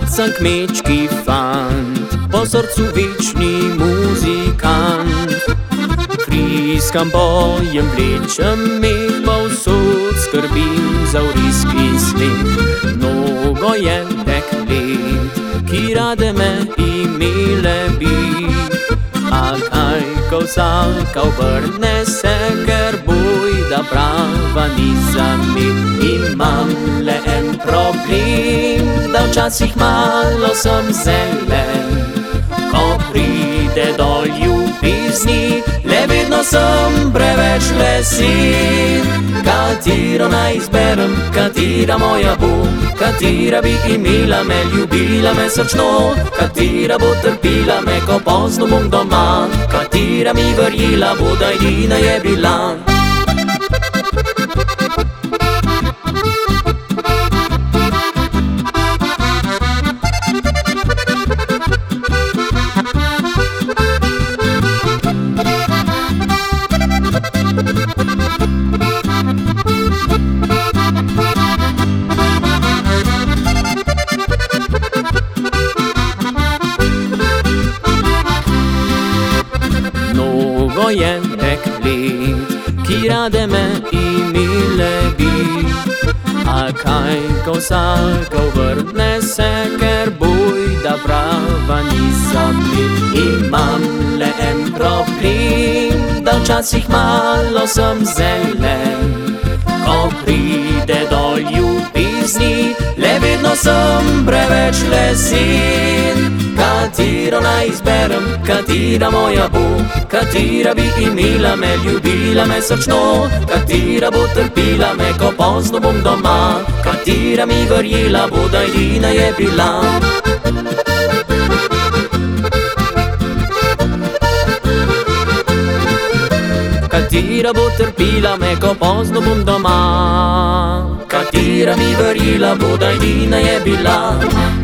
sem kmečki fant, po srcu večni muzikant. Friskam bojem vlečem me, povsod skrbim za vriski sneg. Mnogo je deklet, ki rade me imele bi, a kaj, ko vsaka obrne se, ker bojda prava ni za me. Imam le en problem, da včasih malo sem zelen. Ko pride do ljubezni, le vedno sem preveč lesen. Katero naj izberem, katera moja bo, katera bi imela me, ljubila me srčno, katera bo trpila me, ko pozno bom doma, katera mi verjela bo, da edina je bila. Mnogo je deklet, ki rade me imele bi, a kaj, ko vsaka vrne se, ker bojda prava ni za me. Imam le en problem, da včasih malo sem zelen. Ko pride do ljubezni, le vedno sem preveč lesen. Katero naj izberem, katera moja bo, katera bi imela me, ljubila me srčno, katera bo trpila me, ko pozno bom doma, katera mi verjela bo, da edina je bila. Katera bo trpila me, ko pozno bom doma, katera mi verjela bo, da edina je bila.